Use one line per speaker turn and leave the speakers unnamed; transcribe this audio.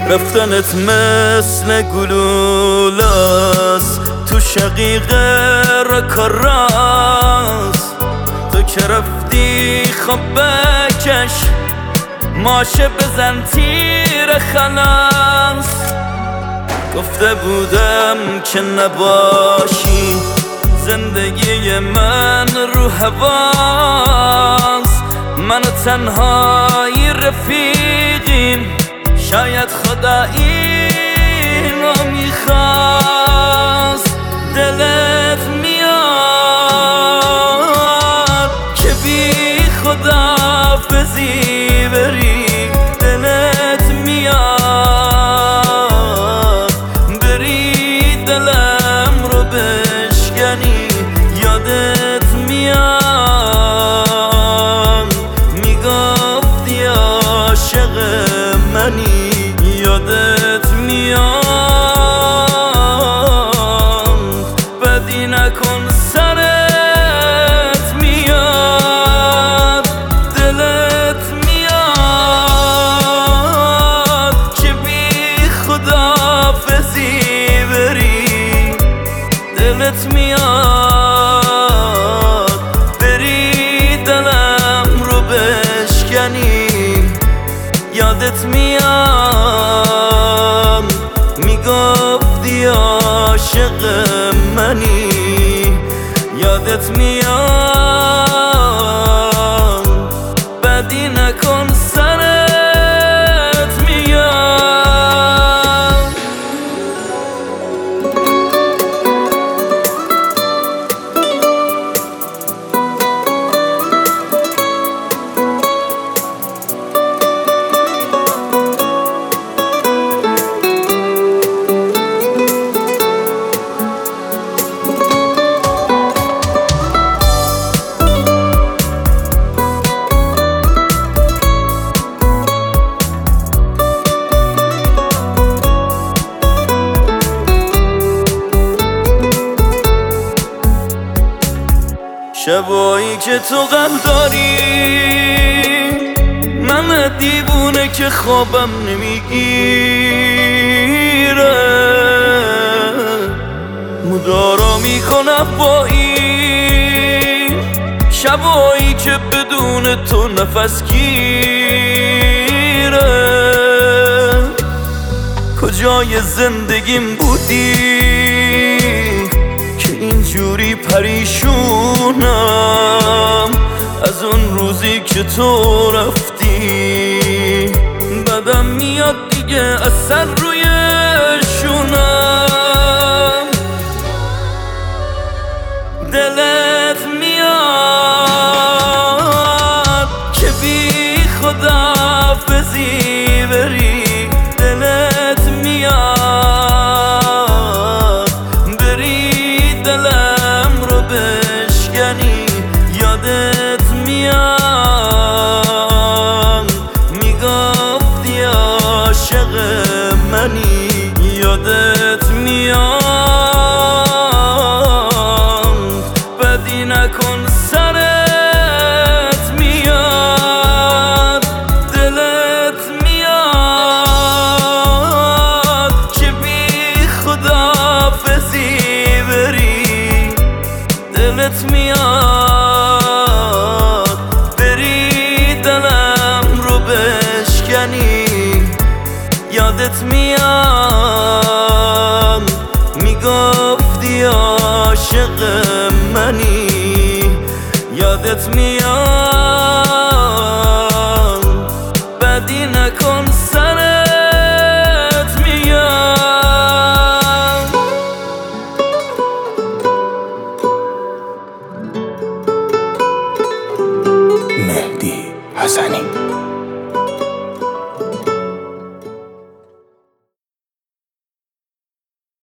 رفتنت مثل گلولاس تو شقیقه رکاراس. تو که رفتی خب بکش ماشه بزن تیر خلاص. گفته بودم که نباشی زندگی من رو هواست. من و تنهایی رفیقیم، شاید خدا اینو میخواست. دلت میاد که بی خداحافظی بری، دلت میاد بری دلم رو بشکنی. یادت میاد میگفتی عاشق منی. یادت میاد بدی نکن سرت میاد. دلت میاد که بی خداحافظی بری، دلت میاد بری دلم رو بشکنی. یادت میاد میگفتی عاشق منی. یادت میاد بدی نکن سرت میاد. شبایی که تو غم داری من دیوونه که خوابم نمیگیره. مدارا میکنم با این شبایی که بدون تو نفس گیره. کجای زندگیم بودی که اینجوری پریشونم از اون روزی که تو رفتی؟ بدم میاد دیگه اثر روی شونم. دلت میاد که بی خداحافظی بری، دلت میاد بری دلم رو بشکنی. یادت میاد میگفتی عاشق منی. یادت میاد بدی نکن سرت میاد. دلت میاد که بی خداحافظی بری، دلت میاد بری دلم رو بشکنی. یادت میاد میگفتی عاشق منی. یادت میاد بدی نکن